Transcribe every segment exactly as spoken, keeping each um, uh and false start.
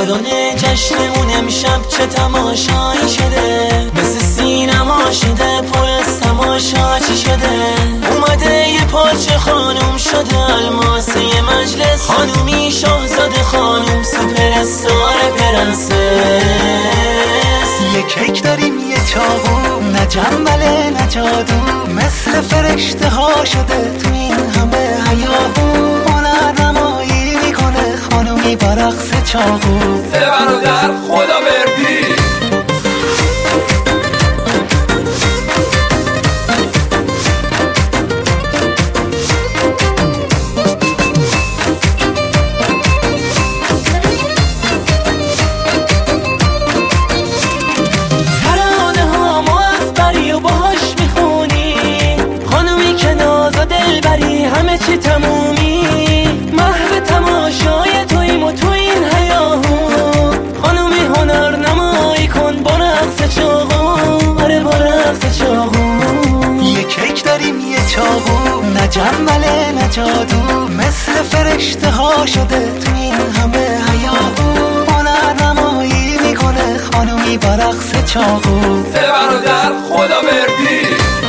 بدون جشن اون امشب چه تماشایی شده، مثل سینما شده پر از تماشا چی شده. اومده یه پاچه خانوم شده الماس یه مجلس، خانومی شاهزاده خانوم سوپر استار پرنسس. یه کیک داریم یه چاقو، نه جنبله نه جادو، مثل فرشته ها شده تو این همه هیاهو. هنر نمایی میکنه خانومی با رقص چاقو. سه برادر خدا بردی همه چی تمومی، محو تماشای تویم و تو این هیاهو. خانومی هنر نمایی کن با رقص چاقو، آره با رقص چاقو. یه کیک داریم یه چاقو، نه جنبله نه جادو، مثل فرشته ها شده تو این همه هیاهو. هنر نمایی میکنه خانومی با رقص چاقو. سه برادر خدا بردی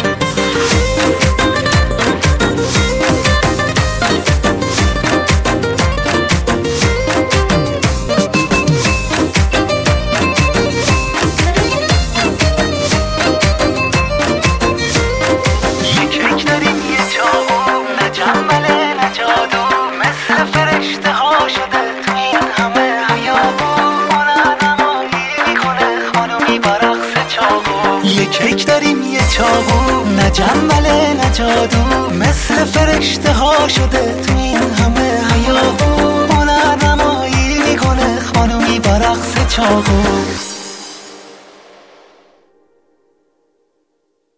یه کیک داریم یه چاقو، نه جنبله نه جادو، مثل فرشته ها شده تو این همه هیاهو. هنر نمایی میکنه خانومی با رقص چاقو.